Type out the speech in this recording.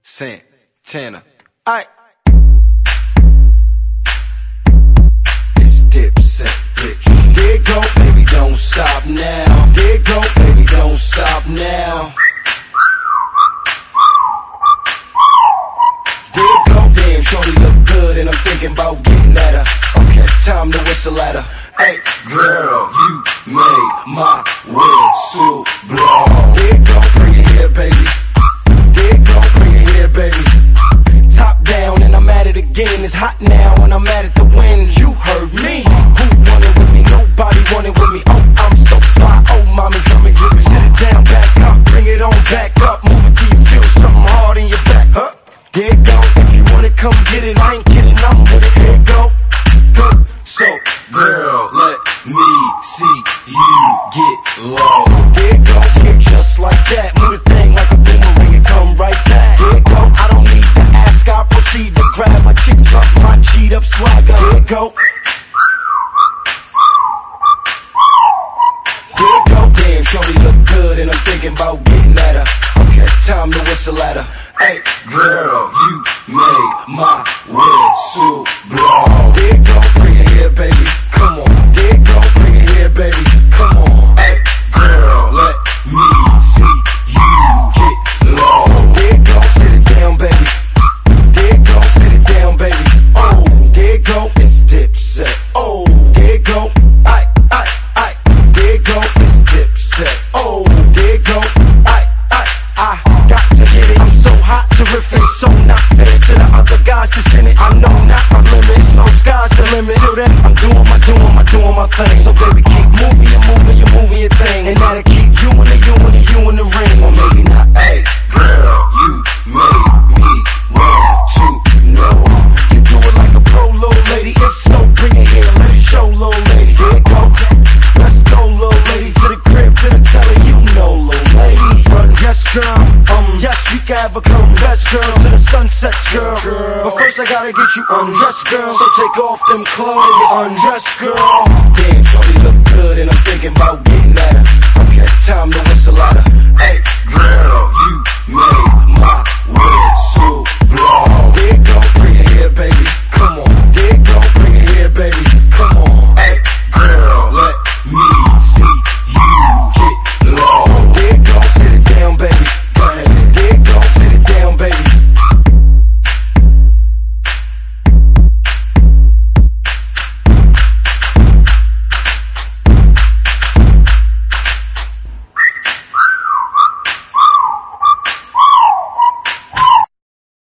Santana. Alright. It's Dipset, bitch. There it go, baby, don't stop now. There it go, baby, don't stop now. There it go, damn, shorty look good, and I'm thinking about getting at her. Okay, time to whistle at her. Hey, girl, you made my whistle blow. There it go, bring it here, baby. There it go, bring it here, baby. Top down and I'm at it again. It's hot now and I'm at it to win. You heard me. Who wanted with me? Nobody wanted with me. Oh, I'm so fly. Oh, mommy, come and get me. Sit it down, back up. Bring it on back up. Move it till you feel something hard in your back. Huh? There it go. If you want it, come get it. I ain't kidding. I'm with it. Here it go. Good. So, girl, let me see you get low. There it go. Yeah, just like that. Move the thing like a boomerang and come right back. There it go. I don't need to ask. I proceed to grab my chicks up, my G'd up swagger. There it go. There it go. Damn, shorty look good and I'm thinking about getting at her. Okay, time to whistle at her. Hey, girl, you made my whistle blow. There it go, bring it here, baby. Come on. There it go, bring it here, baby. Come on. Hey, girl, let me see you get low. There it go, sit it down, baby. There it go, sit it down, baby. Oh, there it go, it's Dipset. Oh, there it go, I. There it go, it's Dipset. Oh, there it go, I got to get it. I'm so hot, terrific, so not fair to the other guys that's in it. I know not my limits, no sky's the limit. Till then, I'm doing my thing. So baby, keep moving, you're moving your thing, and that'll keep you in the ring. Or maybe not. Hey, girl, you made me want to know. You do it like a pro, little lady. If so, bring it here, let it show, little lady. Here it go. Let's go, little lady, to the crib, to the telly, you know, little lady. Run, yes, girl. Yes, we can have a come best girl to the sunsets, girl. But first I gotta get you undressed, girl. So take off them clothes and get undressed, girl. Damn, shorty look good and I'm thinking about getting at her. Okay, time to whistle at her. Hey, girl, you made my